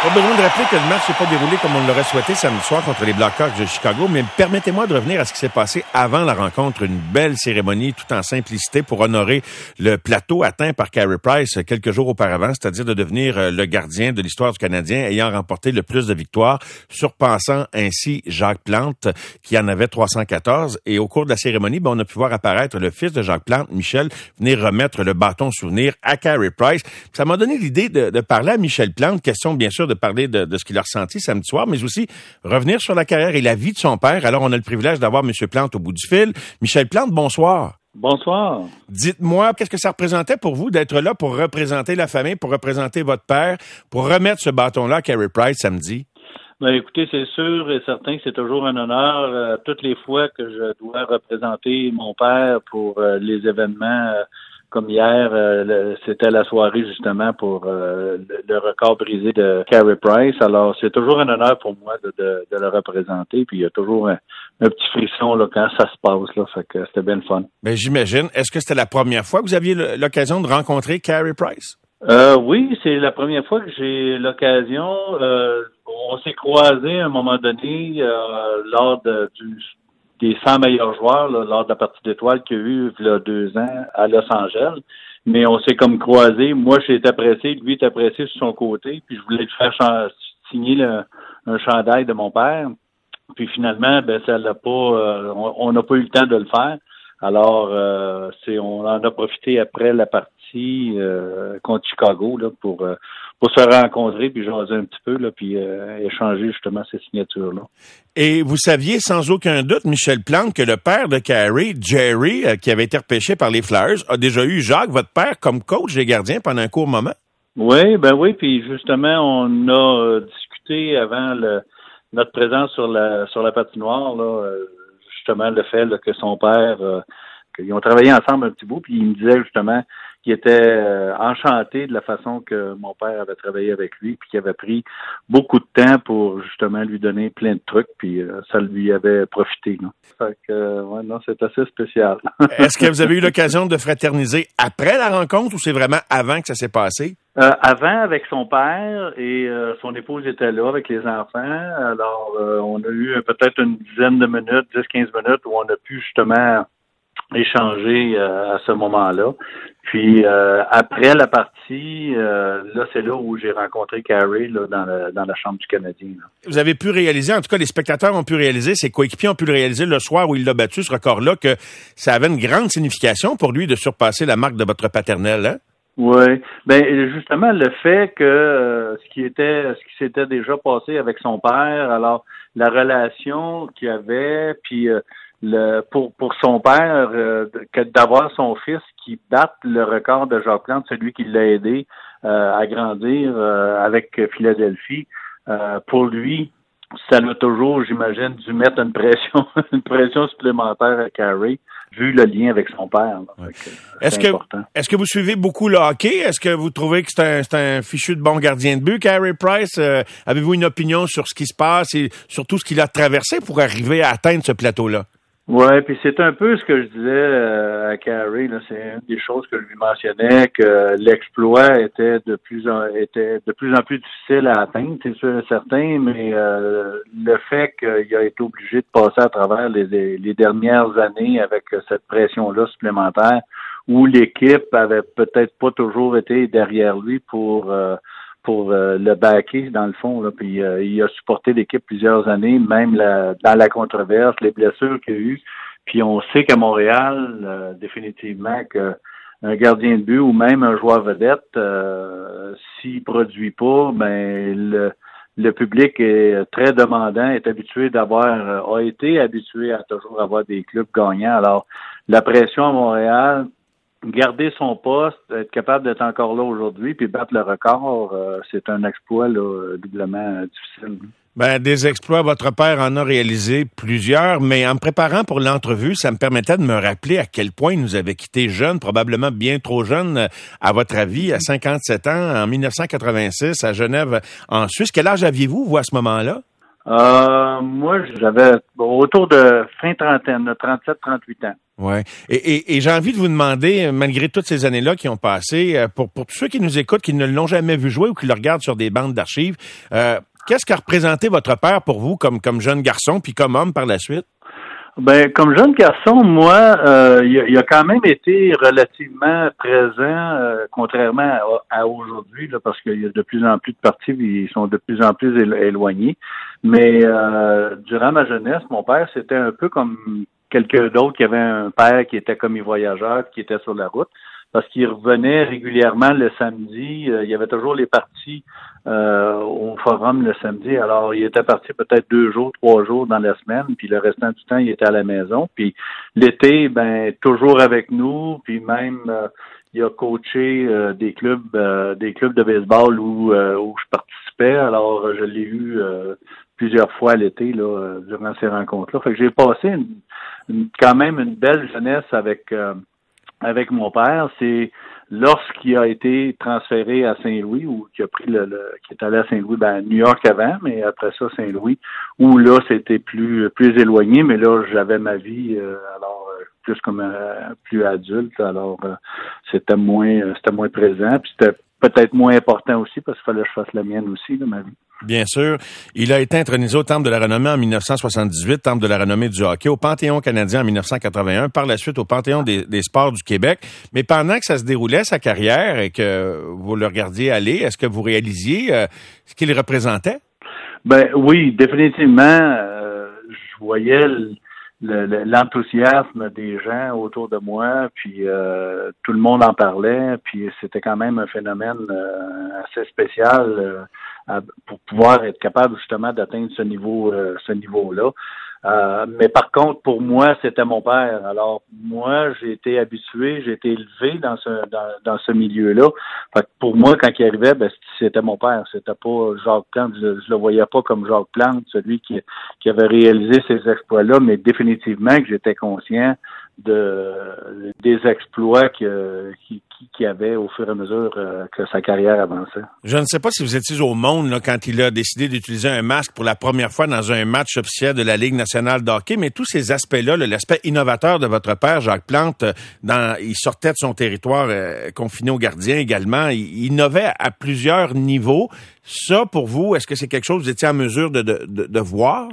Pas besoin de rappeler que le match s'est pas déroulé comme on l'aurait souhaité samedi soir contre les Blackhawks de Chicago, mais permettez-moi de revenir à ce qui s'est passé avant la rencontre. Une belle cérémonie tout en simplicité pour honorer le plateau atteint par Carey Price quelques jours auparavant, c'est-à-dire de devenir le gardien de l'histoire du Canadien ayant remporté le plus de victoires, surpassant ainsi Jacques Plante qui en avait 314. Et au cours de la cérémonie, on a pu voir apparaître le fils de Jacques Plante, Michel, venir remettre le bâton souvenir à Carey Price. Ça m'a donné l'idée de parler à Michel Plante, question bien sûr de parler de ce qu'il a ressenti samedi soir, mais aussi revenir sur la carrière et la vie de son père. Alors, on a le privilège d'avoir M. Plante au bout du fil. Michel Plante, bonsoir. Bonsoir. Dites-moi, qu'est-ce que ça représentait pour vous d'être là pour représenter la famille, pour représenter votre père, pour remettre ce bâton-là à Carey Price samedi? Ben, écoutez, c'est sûr et certain que c'est toujours un honneur toutes les fois que je dois représenter mon père pour les événements comme hier, c'était la soirée justement pour le record brisé de Carey Price. Alors, c'est toujours un honneur pour moi de le représenter. Puis il y a toujours un petit frisson là, quand ça se passe. Là, fait que c'était bien le fun. Ben, j'imagine. Est-ce que c'était la première fois que vous aviez l'occasion de rencontrer Carey Price? Oui, c'est la première fois que j'ai l'occasion. On s'est croisés à un moment donné lors des 100 meilleurs joueurs là, lors de la partie d'étoiles qu'il y a eu il y a 2 ans à Los Angeles. Mais on s'est comme croisés. Moi, j'étais pressé, lui était pressé sur son côté, puis je voulais lui faire signer un chandail de mon père. Puis finalement, ben ça l'a pas on n'a pas eu le temps de le faire. Alors on en a profité après la partie contre Chicago là, pour se rencontrer puis jaser un petit peu là, puis échanger justement ces signatures-là. Et vous saviez sans aucun doute, Michel Plante, que le père de Carey, Jerry, qui avait été repêché par les Flyers, a déjà eu Jacques, votre père, comme coach des gardiens pendant un court moment? Oui, puis justement, on a discuté avant notre présence sur la patinoire, là, justement le fait là, que son père, qu'ils ont travaillé ensemble un petit bout, puis il me disait justement qu'il était enchanté de la façon que mon père avait travaillé avec lui, puis qu'il avait pris beaucoup de temps pour justement lui donner plein de trucs, puis ça lui avait profité. Là. Fait que, non, c'est assez spécial. Est-ce que vous avez eu l'occasion de fraterniser après la rencontre ou c'est vraiment avant que ça s'est passé? Avant, avec son père et son épouse était là avec les enfants. Alors, on a eu peut-être une dizaine de minutes, 10-15 minutes où on a pu justement échanger à ce moment-là. Puis après la partie, là c'est là où j'ai rencontré Carey là, dans la Chambre du Canadien. Là. Vous avez pu réaliser, en tout cas les spectateurs ont pu réaliser, ses coéquipiers ont pu le réaliser le soir où il l'a battu, ce record-là, que ça avait une grande signification pour lui de surpasser la marque de votre paternel, hein? Oui, ben justement le fait que ce qui s'était déjà passé avec son père, alors la relation qu'il avait, puis pour son père, que d'avoir son fils qui batte le record de Jacques Plante, celui qui l'a aidé à grandir avec Philadelphie, pour lui, ça l'a toujours, j'imagine, dû mettre une pression supplémentaire à Carey, vu le lien avec son père. Ouais. Est-ce que vous suivez beaucoup le hockey? Est-ce que vous trouvez que c'est un fichu de bon gardien de but, Carey Price? Avez-vous une opinion sur ce qui se passe et surtout ce qu'il a traversé pour arriver à atteindre ce plateau-là? Ouais, puis c'est un peu ce que je disais à Carey, là, c'est une des choses que je lui mentionnais, que l'exploit était de plus en plus difficile à atteindre, c'est sûr et certain, mais le fait qu'il a été obligé de passer à travers les dernières années avec cette pression-là supplémentaire, où l'équipe avait peut-être pas toujours été derrière lui pour le backer, dans le fond. Là. Puis il a supporté l'équipe plusieurs années, même dans la controverse, les blessures qu'il y a eu. Puis on sait qu'à Montréal, définitivement, qu'un gardien de but ou même un joueur vedette, s'il produit pas, ben le public est très demandant, a été habitué à toujours avoir des clubs gagnants. Alors, la pression à Montréal, garder son poste, être capable d'être encore là aujourd'hui, puis battre le record, c'est un exploit là, doublement difficile. Ben, des exploits, votre père en a réalisé plusieurs, mais en me préparant pour l'entrevue, ça me permettait de me rappeler à quel point il nous avait quittés jeunes, probablement bien trop jeunes, à votre avis, à 57 ans, en 1986, à Genève, en Suisse. Quel âge aviez-vous, vous, à ce moment-là? Moi, j'avais autour de fin trentaine, 37-38 ans. Ouais. Et j'ai envie de vous demander, malgré toutes ces années-là qui ont passé, pour tous ceux qui nous écoutent, qui ne l'ont jamais vu jouer ou qui le regardent sur des bandes d'archives, qu'est-ce qu'a représenté votre père pour vous comme jeune garçon puis comme homme par la suite? Ben, comme jeune garçon, moi, il a quand même été relativement présent, contrairement à aujourd'hui, là, parce qu'il y a de plus en plus de partis, puis ils sont de plus en plus éloignés. Mais durant ma jeunesse, mon père, c'était un peu comme quelqu'un d'autre qui avait un père qui était commis voyageur, qui était sur la route, parce qu'il revenait régulièrement le samedi. Il y avait toujours les parties au forum le samedi. Alors, il était parti peut-être 2 jours, 3 jours dans la semaine, puis le restant du temps, il était à la maison. Puis l'été, ben toujours avec nous, puis même il a coaché des clubs de baseball où je participais. Alors, je l'ai eu plusieurs fois l'été là durant ces rencontres-là. Fait que j'ai passé quand même une belle jeunesse avec mon père. C'est lorsqu'il a été transféré à Saint-Louis ou qui a pris qui est allé à Saint-Louis, ben New York avant, mais après ça Saint-Louis, où là c'était plus éloigné, mais là j'avais ma vie plus comme plus adulte, alors c'était moins présent, puis c'était peut-être moins important aussi parce qu'il fallait que je fasse la mienne aussi de ma vie. Bien sûr. Il a été intronisé au Temple de la Renommée en 1978, Temple de la Renommée du hockey, au Panthéon canadien en 1981, par la suite au Panthéon des sports du Québec. Mais pendant que ça se déroulait, sa carrière, et que vous le regardiez aller, est-ce que vous réalisiez ce qu'il représentait? Ben oui, définitivement. Je voyais l'enthousiasme des gens autour de moi, puis tout le monde en parlait, puis c'était quand même un phénomène assez spécial pour pouvoir être capable justement d'atteindre ce niveau-là. Mais par contre, pour moi, c'était mon père. Alors moi, j'ai été habitué, j'ai été élevé dans ce milieu-là. Fait que pour moi, quand il arrivait, ben c'était mon père. C'était pas Jacques Plante. Je le voyais pas comme Jacques Plante, celui qui avait réalisé ces exploits-là, mais définitivement que j'étais conscient des exploits qu'il avait au fur et à mesure que sa carrière avançait. Je ne sais pas si vous étiez au monde là, quand il a décidé d'utiliser un masque pour la première fois dans un match officiel de la Ligue nationale de hockey, mais tous ces aspects-là, l'aspect innovateur de votre père, Jacques Plante, il sortait de son territoire confiné aux gardiens également, il innovait à plusieurs niveaux. Ça, pour vous, est-ce que c'est quelque chose que vous étiez en mesure de voir?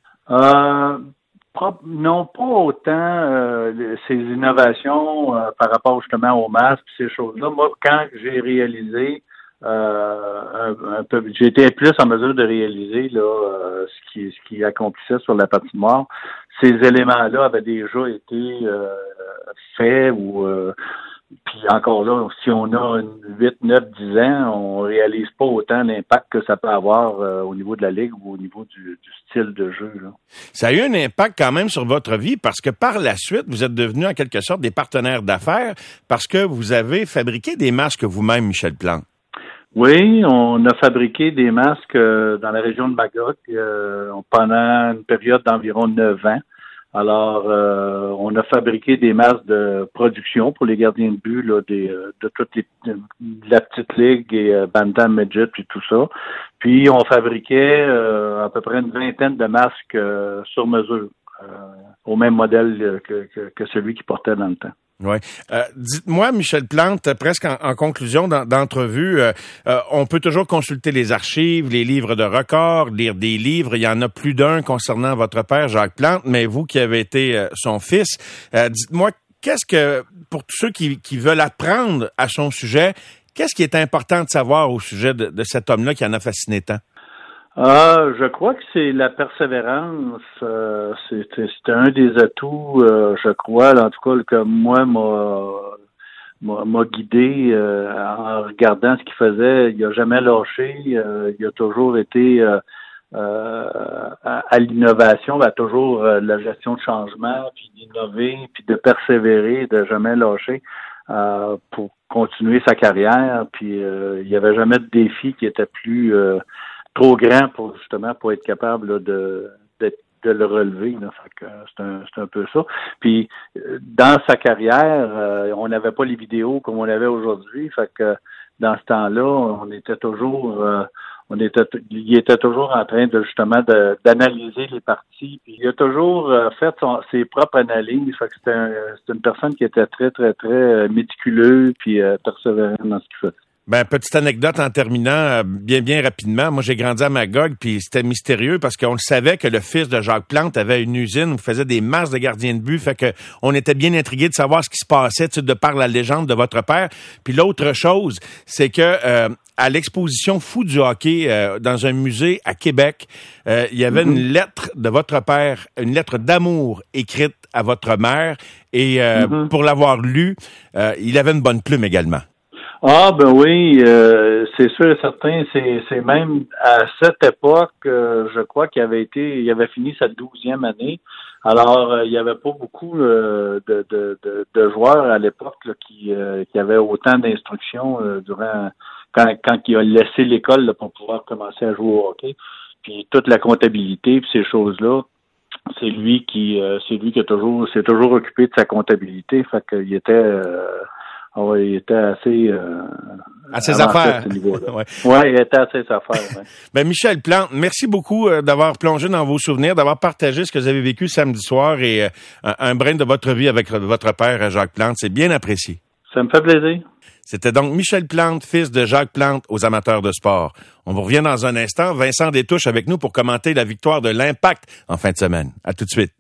Non, pas autant ces innovations par rapport justement au masque et ces choses-là. Moi, quand j'ai réalisé un peu, j'ai été plus en mesure de réaliser là ce qui accomplissait sur la patinoire. Ces éléments-là avaient déjà été faits ou puis encore là, si on a 8, 9, 10 ans, on réalise pas autant l'impact que ça peut avoir au niveau de la Ligue ou au niveau du style de jeu, là. Ça a eu un impact quand même sur votre vie parce que par la suite, vous êtes devenus en quelque sorte des partenaires d'affaires parce que vous avez fabriqué des masques vous-même, Michel Plante. Oui, on a fabriqué des masques dans la région de Magog pendant une période d'environ 9 ans. Alors, on a fabriqué des masques de production pour les gardiens de but là, de toutes de la petite ligue et Bantam, Midget puis tout ça. Puis on fabriquait à peu près une vingtaine de masques sur mesure, au même modèle que celui qui portait dans le temps. Oui. Dites-moi, Michel Plante, presque en conclusion d'entrevue, on peut toujours consulter les archives, les livres de records, lire des livres. Il y en a plus d'un concernant votre père, Jacques Plante, mais vous qui avez été son fils, dites-moi, qu'est-ce que, pour tous ceux qui veulent apprendre à son sujet, qu'est-ce qui est important de savoir au sujet de cet homme-là qui en a fasciné tant? Je crois que c'est la persévérance. C'est un des atouts, je crois, en tout cas, que moi m'a guidé en regardant ce qu'il faisait. Il a jamais lâché. Il a toujours été à l'innovation, à toujours la gestion de changement, puis d'innover, puis de persévérer, de jamais lâcher pour continuer sa carrière. Puis il n'y avait jamais de défi qui était plus trop grand pour être capable là, de le relever. Là. Fait que, c'est un peu ça. Puis dans sa carrière, on n'avait pas les vidéos comme on l'avait aujourd'hui. Fait que dans ce temps-là, on était toujours il était toujours en train de justement d'analyser les parties. Puis il a toujours fait ses propres analyses. Fait que c'est une personne qui était très, très, très méticuleux puis persévérant dans ce qu'il faisait. Ben, petite anecdote en terminant, bien rapidement. Moi, j'ai grandi à Magog, puis c'était mystérieux parce qu'on le savait que le fils de Jacques Plante avait une usine où il faisait des masses de gardiens de but. Fait que on était bien intrigués de savoir ce qui se passait, de par la légende de votre père. Puis l'autre chose, c'est que à l'exposition Fou du hockey dans un musée à Québec, il y avait une lettre de votre père, une lettre d'amour écrite à votre mère. Et pour l'avoir lu, il avait une bonne plume également. Ah ben oui, c'est sûr et certain. C'est même à cette époque, je crois il avait fini sa 12e année. Alors il y avait pas beaucoup de joueurs à l'époque là, qui avaient autant d'instructions durant quand il a laissé l'école là, pour pouvoir commencer à jouer au hockey. Puis toute la comptabilité, puis ces choses-là, c'est lui qui s'est toujours occupé de sa comptabilité. Fait qu'il était il était assez à ses affaires. Ouais, il était à ses affaires. Ouais. Ben Michel Plante, merci beaucoup d'avoir plongé dans vos souvenirs, d'avoir partagé ce que vous avez vécu samedi soir et un brin de votre vie avec votre père Jacques Plante. C'est bien apprécié. Ça me fait plaisir. C'était donc Michel Plante, fils de Jacques Plante, aux amateurs de sport. On vous revient dans un instant. Vincent Détouche avec nous pour commenter la victoire de l'Impact en fin de semaine. À tout de suite.